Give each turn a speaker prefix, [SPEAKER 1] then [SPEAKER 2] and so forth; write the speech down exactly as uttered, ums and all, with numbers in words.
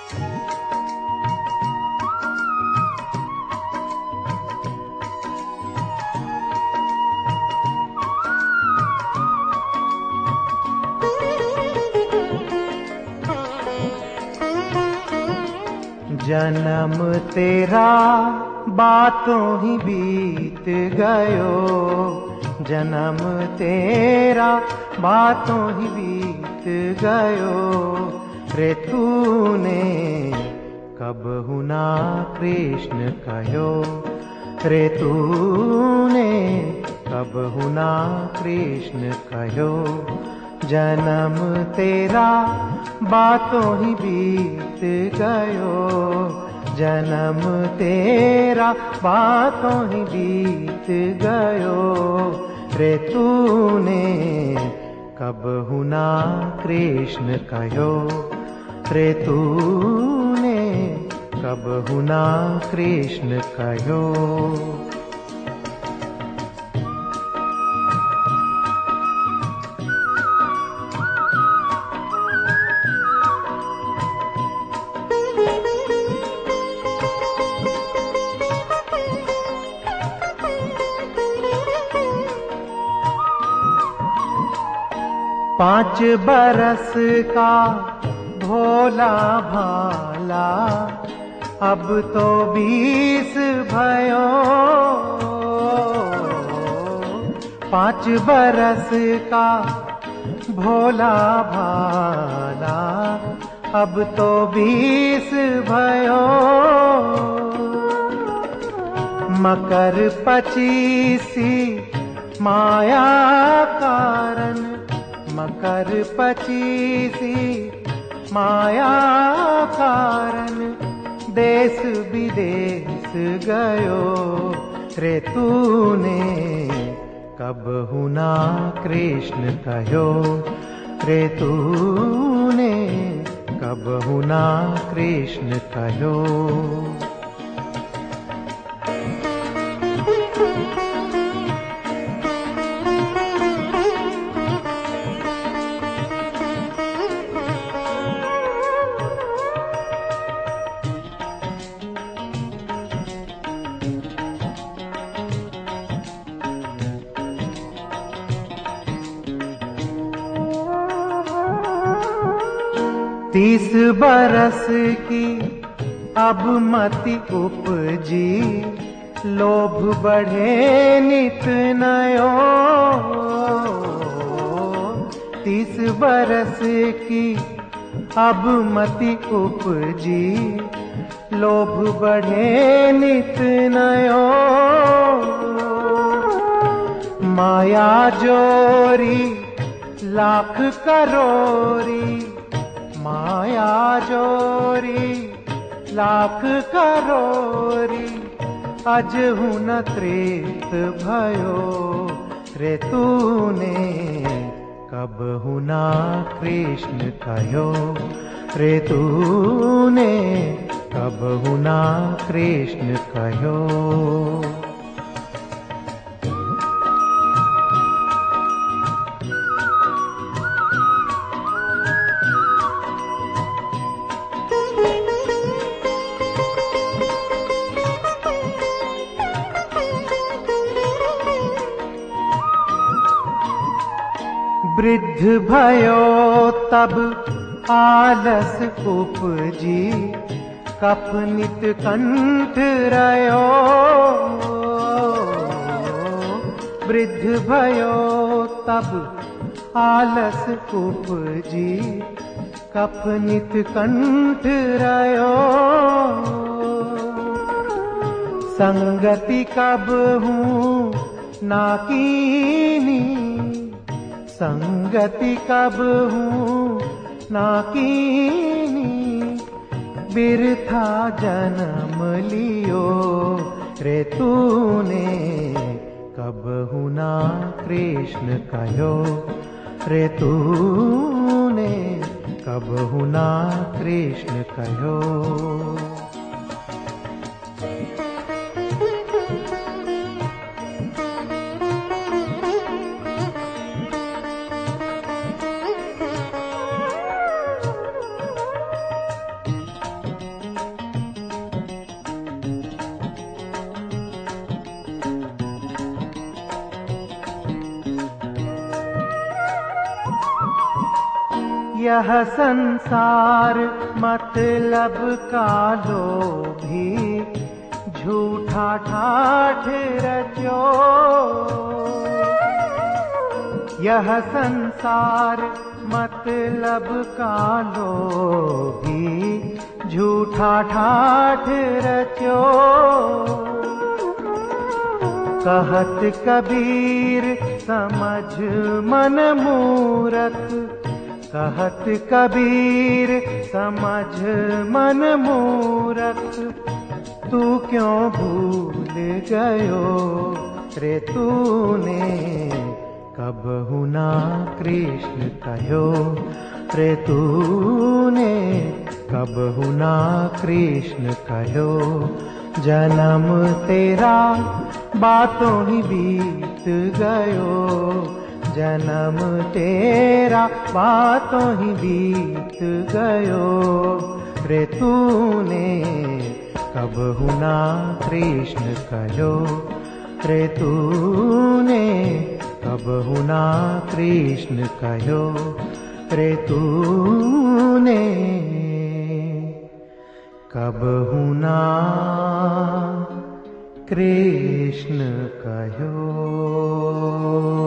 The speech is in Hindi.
[SPEAKER 1] जन्म तेरा बातों ही बीत गयो, जन्म तेरा बातों ही बीत गयो। रे तूने कब हुना कृष्ण कहो, रे तूने कब हुना कृष्ण कहो। जन्म तेरा बातों ही बीत गयो, जन्म तेरा बातों ही बीत गयो। रे तूने कब हुना कृष्ण कहो, रे तूने कब हुना कृष्ण कहो। पांच बरस का भोला भाला, अब तो बीस भयो। पांच बरस का भोला भाला, अब तो बीस भयो। मकर पचीसी माया कारण, मकर पचीसी माया कारण देश विदेश गयो। रे तूने कब हुना कृष्ण कहो, रे तूने कब हुना कृष्ण कहो। तीस बरस की अब मति उपजी, लोभ बढ़े नित नयो। तीस बरस की अब मति उपजी, लोभ बढ़े नित नयो। माया जोरी लाख करोरी, माया जोरी लाख करोरी, अजहु न तृप्त भयो। रे तूने कब हुना कृष्ण कहो, रे तूने कब हुना कृष्ण कहो। वृद्ध भयो तब आलस उपजी, कफ नित कंठ रयो। वृद्ध भयो तब आलस उपजी, कफ नित कंठ रयो। संगति कब हूँ ना कीनी, संगति कब हूँ ना कीनी, बिरथा जन्म लियो। रे तूने कब हुना कृष्ण कहो, रे तूने कब हुना कृष्ण कहो। यह संसार मतलब का लोभी, झूठा ठाठ रचो। यह संसार मतलब का लोभी, झूठा ठाठ रचो। कहत कबीर समझ मन मूरख, कहत कबीर समझ मन मूरख। तू क्यों भूल गयो रे तूने, कबहु ना कृष्ण कहो रे तूने, कबहु ना कृष्ण कहो। जन्म तेरा बातों ही बीत गयो, जन्म तेरा बातों ही बीत गयो रे तूने, कबहु ना कृष्ण कहो रे तूने, कबहु ना कृष्ण कहो रे तूने, कबहु ना कृष्ण कहो।